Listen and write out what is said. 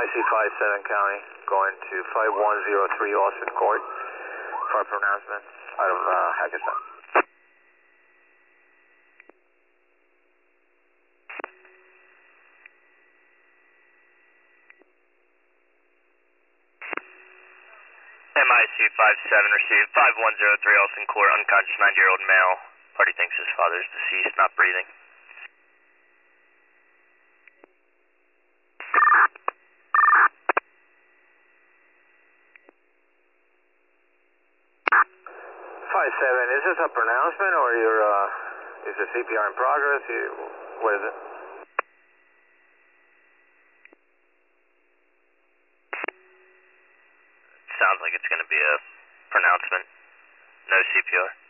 MIC 57 County, going to 5103 Austin Court for a pronouncement out of Hackensack. MIC 57 received 5103 Austin Court, unconscious 90-year-old male. Party thinks his father is deceased, not breathing. Is this a pronouncement or is the CPR in progress? What is it? Sounds like it's going to be a pronouncement. No CPR.